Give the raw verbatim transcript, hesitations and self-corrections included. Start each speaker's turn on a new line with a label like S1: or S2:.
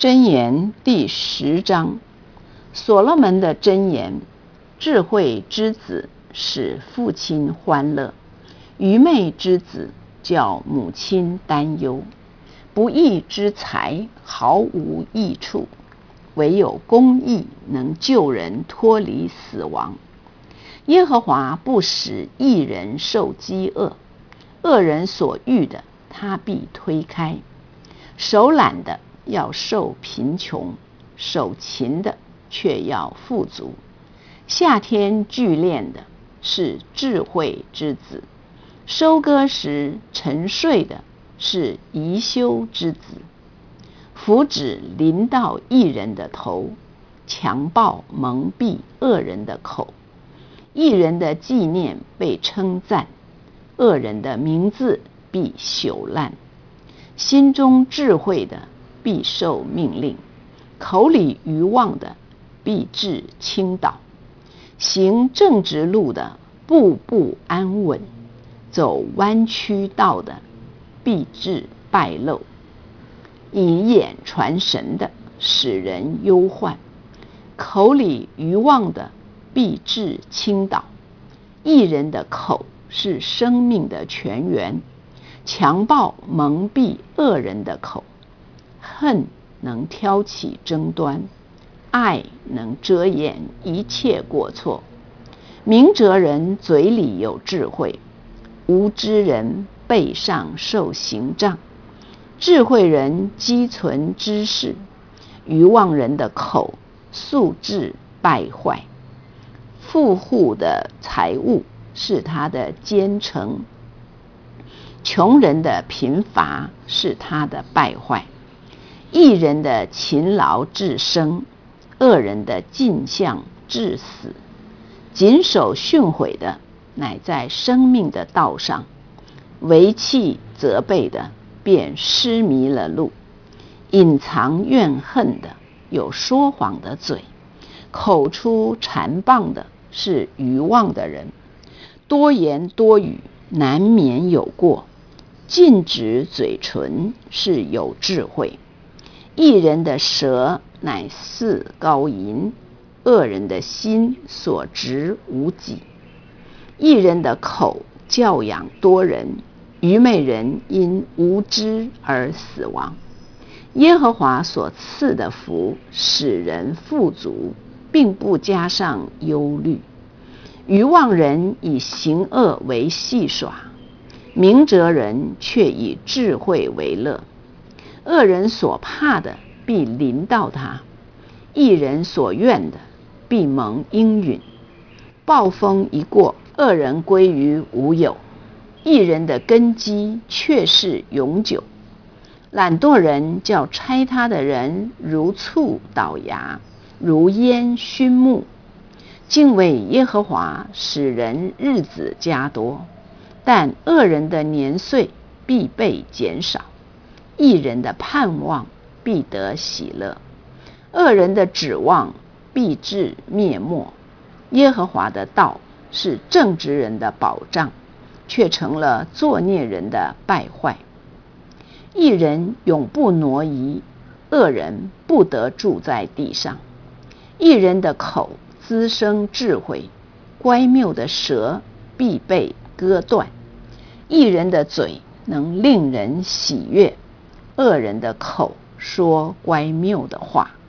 S1: 箴言第十章，所罗门的箴言：智慧之子使父亲欢乐，愚昧之子叫母亲担忧。不义之财毫无益处，唯有公义能救人脱离死亡。耶和华不使义人受饥饿，恶人所欲的他必推开。手懒的要受贫穷，手勤的却要富足。夏天聚练的是智慧之子，收割时沉睡的是贻羞之子。福祉临到义人的头，强暴蒙蔽恶人的口。义人的纪念被称赞，恶人的名字必朽烂。心中智慧的必受命令，口里愚妄的必致倾倒。行正直路的步步安稳，走弯曲道的必致败露。以眼传神的使人忧患，口里愚妄的必致倾倒。义人的口是生命的泉源，强暴蒙蔽恶人的口。恨能挑起争端，爱能遮掩一切过错。明哲人嘴里有智慧，无知人背上受刑杖。智慧人积存知识，愚妄人的口素质败坏。富户的财物是他的坚城，穷人的贫乏是他的败坏。义人的勤劳致生，恶人的进项致死。谨守训诲的乃在生命的道上，为弃责备的便失迷了路。隐藏怨恨的有说谎的嘴，口出谗谤的是愚妄的人。多言多语难免有过，禁止嘴唇是有智慧。义人的舌乃似高银，恶人的心所执无己。义人的口教养多人，愚昧人因无知而死亡。耶和华所赐的福使人富足，并不加上忧虑。愚妄人以行恶为戏耍，明哲人却以智慧为乐。恶人所怕的必临到他，义人所愿的必蒙应允。暴风一过，恶人归于无有，义人的根基却是永久。懒惰人叫拆他的人如醋倒牙，如烟熏目。敬畏耶和华使人日子加多，但恶人的年岁必被减少。义人的盼望必得喜乐，恶人的指望必致灭没。耶和华的道是正直人的保障，却成了作孽人的败坏。义人永不挪移，恶人不得住在地上。义人的口滋生智慧，乖谬的舌必被割断。义人的嘴能令人喜悦，恶人的口说乖谬的话。